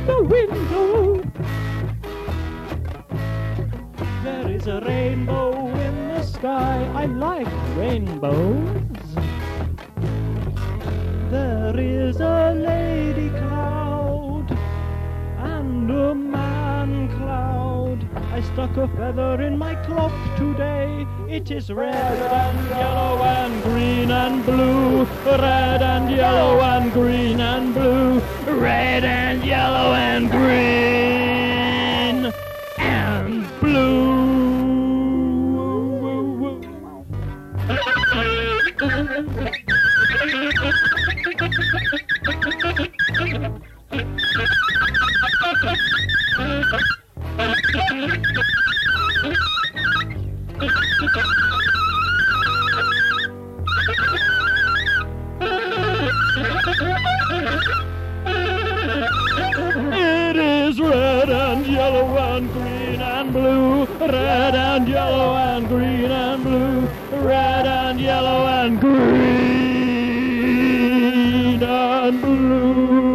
the window. There is a rainbow in the sky. I like rainbows. There is a lady cloud and a man cloud. I stuck a feather in my cloth today. It is red and yellow and green and blue. Red and yellow and green and blue. Red and yellow and green and blue. It is red and yellow and green and blue. Red and yellow and green and blue. Red and yellow and green and blue.